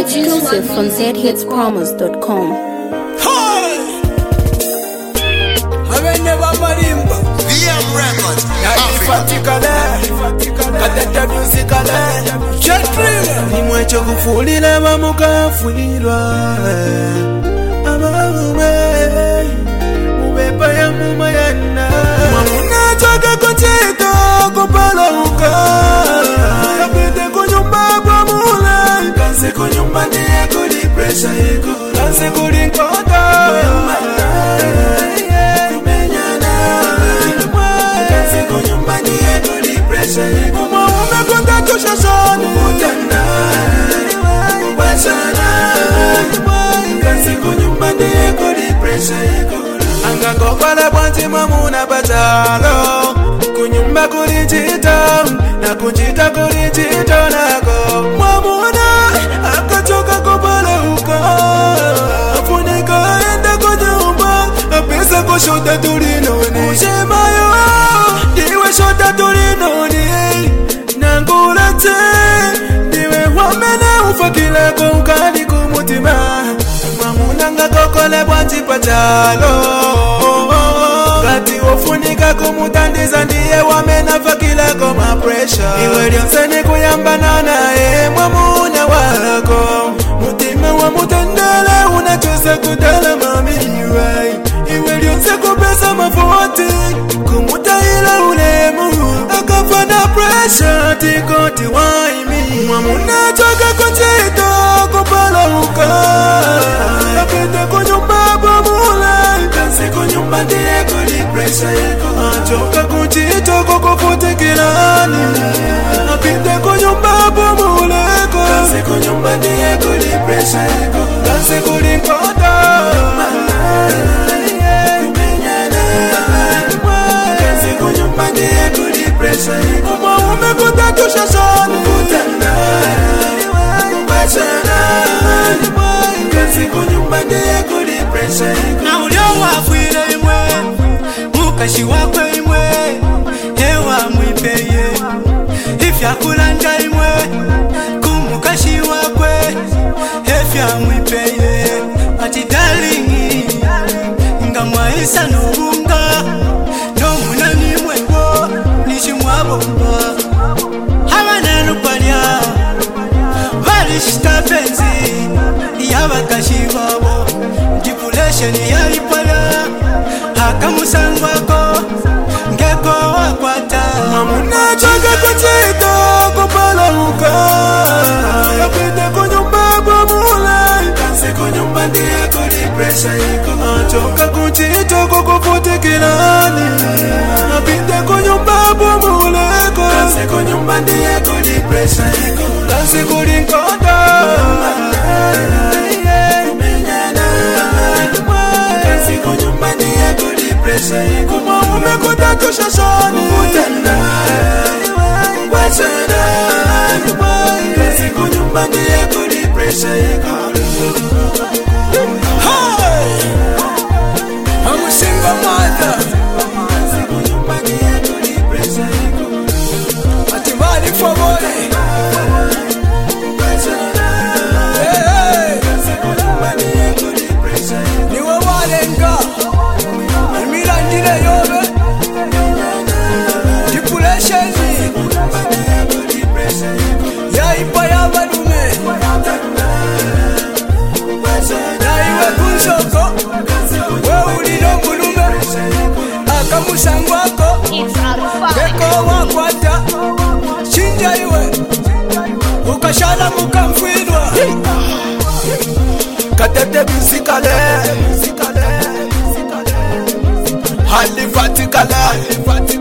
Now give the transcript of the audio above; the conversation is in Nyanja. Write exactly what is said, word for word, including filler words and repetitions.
Exclusive from z hits promos dot com. V M Records. Nimwecho kufulila mamukafulilwa amamume mubepa ya mumayana mamuna chaka kochito kupala uka apite kunyumba kwa mula kanse kunyumba niye kuli pressure yiku kanse kuli nkota kumenyana kanse kunyumba niye kuli pressure yiku maume konta tushashani utana washana kanse kunyumba niye kuli pressure yiku Angango kwala bwanti mamuna batalo kunyumba kulijita na kunjita kulijita nako mamuna akachoka kupala uka afunika enda kunyumba apesa kushota tulinoni ushemayo diwe shota tulinoni nangulate diwe wamene ufakile kunkani kumutima mamuna ngakokole bwanti patalo kati ofunika kumutandiza ndiye wamena fakila koma pressure iwe lyonseni kuyambana naye mwamuna wako mutima wa mutendele unachosa kudala mamiwai iwe lyonse kupesa mafoti kumutahila ulemu akafana pressure tikoti waimi mwamuna choka kochito kupala uka apite kunyumba bamula kansi kunyumba ndiye kuli pressure yeko achoka kuchito kukufutikilani apite kunyumba bamula kansi kunyumba ndiye kuli pressure yeko kansi kuli nkota kumenyana kansi kunyumba ndiye kuli pressure yeko maume kutatusha shani kutana washana kansi kunyumba ndiye kuli pressure yeko na ulio wafwile imwe mukashi wakwe imwe hewa mwipeye ifya kulanja imwe kumukashi wakwe hefya mwipeye ati darling nga mwaisa nubunga no munani mwewo nishimwabomba habana nupalya valishita penzi yabakashi babo dipulation yalipala akamusangwako ngeko wakwata mamuna chaga kochito kupala uka yapite kunyumba bamula kanse kunyumba ndiye kuli pressure yiko achoka kuchito kukufutikilani yapite kunyumba bamula kanse kunyumba ndiye kuli pressure yiko kanse kuli nkota kanse kunyumba ndiye kuli pressure yiko maume kutatusha shani utana wachana kanse kunyumba ndiye kuli pressure yiko I'm a single mother kanse kunyumba ndiye kuli pressure yiko atimali for boy akamusangwako ngeko wakwata chinja iwe ukashala mukamfwilwa katete bisikale halifatikale